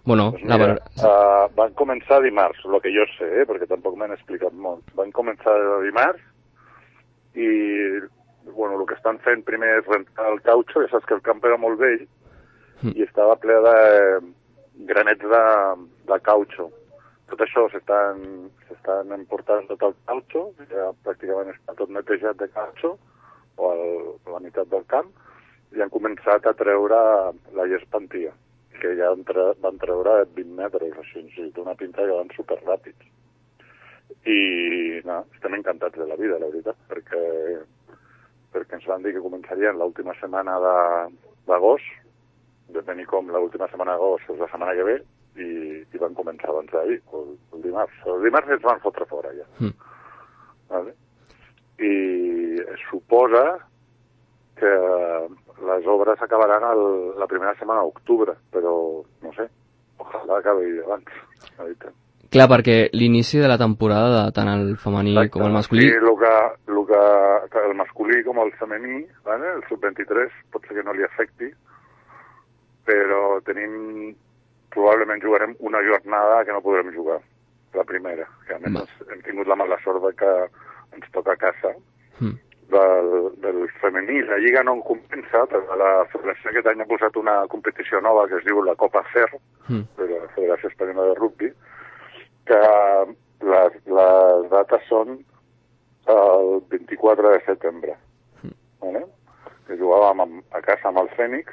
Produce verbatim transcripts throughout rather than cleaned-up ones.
Bueno, pues mira, la... uh, van començar dimarts, el que jo sé, eh, perquè tampoc m'han explicat molt. Van començar dimarts i, bueno, el que estan fent primer és rentar el cautxo, ja saps que el camp era molt vell mm. i estava ple de granets de, de cautxo. Tot això s'estan s'estan emportant tot el cautxo, ja pràcticament està tot netejat de cautxo, o el, la meitat del camp, i han començat a treure la gespa antiga, que ja entre, van treure vint metres, així, sí, té una pinta que van superràpids. I no, estem encantats de la vida, la veritat, perquè, perquè ens van dir que començarien l'última setmana d'agost, de tenir com l'última setmana d'agost és la setmana que ve, i, i van començar abans d'ahir, el, el dimarts. El dimarts ens van fotre fora, ja. Mm. Vale? I es suposa que les obres acabaran el, la primera setmana d'octubre, però no sé, ojalà acabi abans, la veritat. Clar, perquè l'inici de la temporada de tant el femení Exacte. Com el masculí... Sí, el que, el que el masculí com el femení, ¿vale? El sub vint-i-tres pot ser que no li afecti, però tenim... probablement jugarem una jornada que no podrem jugar, la primera, que a més mm. hem tingut la mala sort que ens toca a casa. Mm. Del, del femení, la Lliga no en compensa, però la Federació aquest any ha posat una competició nova que es diu la Copa Fer, mm. de la Federació Espanyola de Rugby, que les, les dates són el vint-i-quatre de setembre. Mm. Vale? Que jugàvem amb, a casa amb el Fènix.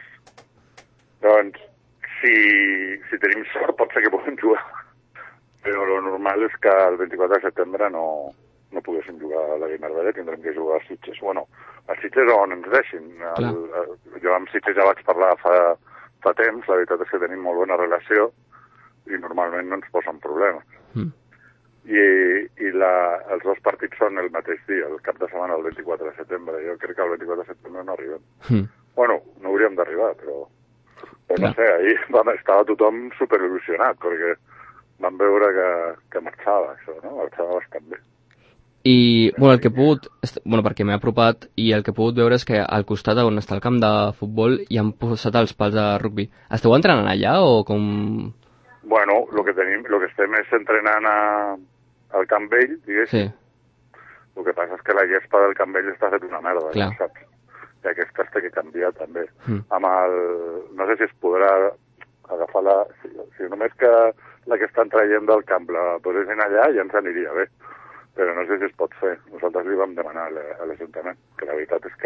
Doncs, si, si tenim sort, pot ser que puguem jugar. Però el normal és que el vint-i-quatre de setembre no... no poguéssim jugar a la Guimarães, tindrem que jugar a Sitges. Bueno, a Sitges on ens deixin. El, el, jo amb Sitges ja vaig parlar fa, fa temps, la veritat és que tenim molt bona relació i normalment no ens posen problemes. Mm. I, i la, els dos partits són el mateix dia, el cap de setmana, el vint-i-quatre de setembre. Jo crec que el vint-i-quatre de setembre no arribem. Mm. Bueno, no hauríem d'arribar, però, però no sé, ahir vam, estava tothom superil·lusionat perquè vam veure que, que marxava això, no? Marxava bastant bé. I, bueno, el que he pogut, bueno, perquè m'he apropat, i el que he pogut veure és que al costat on està el camp de futbol hi han posat els pals de rugbi. Esteu entrenant allà o com...? Bueno, el que tenim, el que estem és entrenant a, al camp vell, diguéssim. Sí. El que passa és que la gespa del camp vell està fet una merda, ja saps? I aquesta es té que canviar també. Mm. Amb el... No sé si es podrà agafar la... Si, si només que la que estan traient del camp la posessin allà ja ens aniria bé. Però no sé si es pot fer. Nosaltres li vam demanar a l'Ajuntament, que la veritat és que,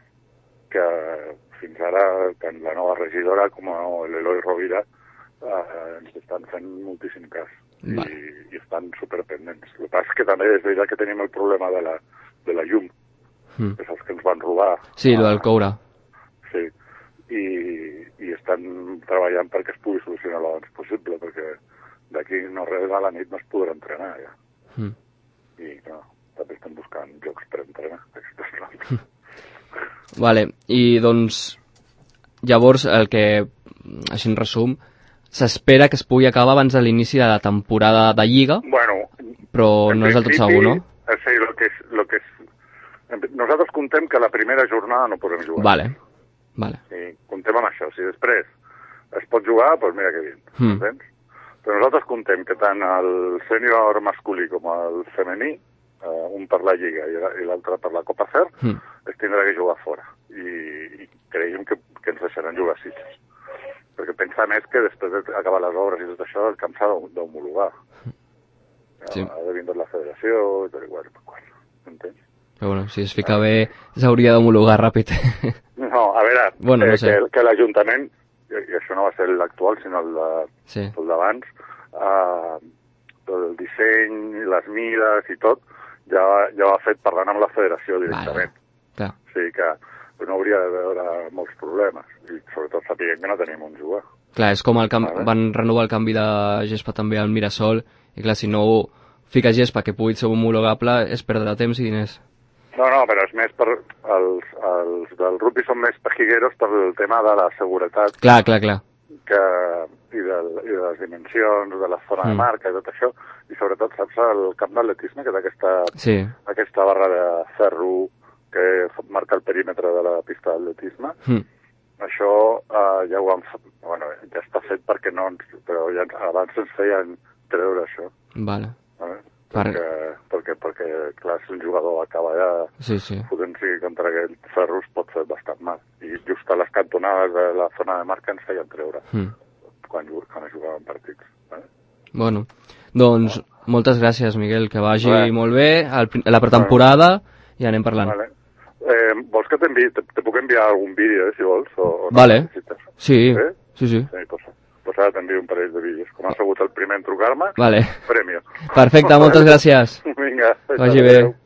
que fins ara tant la nova regidora com l'Eloi Rovira eh, ens estan fent moltíssim cas i, i estan superpendents. El que passa és que també és veritat que tenim el problema de la, de la llum, mm. que saps que ens van robar. Sí, el del coure. Sí, i, i estan treballant perquè es pugui solucionar l'abans possible, perquè d'aquí no res a la nit no es podrà entrenar ja. Mm. I no, també estem buscant jocs per entrenar aquestes plantes. Vale, i doncs llavors el que, així en resum, s'espera que es pugui acabar abans de l'inici de la temporada de Lliga, bueno, però no és del tot segur, no? Sí, lo que és, lo que és... Nosaltres contem que la primera jornada no podem jugar. Vale, vale. Sí, contem amb això. Si després es pot jugar, doncs mira que bé, mm. entens? Però nosaltres contem que tant el sènior masculí com el femení, eh, un per la Lliga i l'altre per la Copa Fer, mm. es tindrà que jugar fora. I, i creiem que, que ens deixaran jugar a Sitges. Perquè pensa més que després d'acabar les obres i tot això, el camp s'ha d'homologar. Sí. Ha de vindre la federació i tot igual. Entens? Però bueno, si es fica ah. bé, s'hauria d'homologar ràpid. No, a veure, bueno, no eh, sé. que, que l'Ajuntament, i això no va ser l'actual, sinó el de, sí. el d'abans, uh, el disseny, les mides i tot, ja, ja va fet parlant amb la federació directament. Vale. Clar. O sigui que no hauria de veure molts problemes, i sobretot sapiguem que no tenim on jugar. Clar, és com el camp, vale. Van renovar el canvi de gespa també al Mirasol, i clar, si no fiques gespa que pugui ser homologable, és perdre temps i diners. No, no, però és més per... Els, els del rugby són més pejigueros per el tema de la seguretat. Clar, clar, clar. Que, i, de, I de les dimensions, de la zona mm. de marca i tot això. I sobretot, saps, el camp d'atletisme, que té aquesta, sí. aquesta barra de ferro que marca el perímetre de la pista d'atletisme. Mm. això uh, ja ho vam fet, bueno, ja està fet perquè no, però ja abans ens feien treure això. Vale. Vale? Perquè, perquè, perquè, clar, si un jugador acaba ja sí, sí. fotent-s'hi contra aquell ferros pot fer bastant mal. I just a les cantonades de la zona de marca ens feien treure mm. quan, quan jugaven partits. Vale? Bueno, doncs moltes gràcies, Miguel, que vagi vale. molt bé a la pretemporada vale. i anem parlant. Vale. Eh, vols que t'enviï, te, te puc enviar algun vídeo, eh, si vols? O, o vale, no sí, eh? sí, sí. sí pues, pues ara t'envio un parell de vídeos. Com has sigut el primer en trucar-me, vale. premi. Perfecte, moltes gràcies. Vinga. Que vagi bé.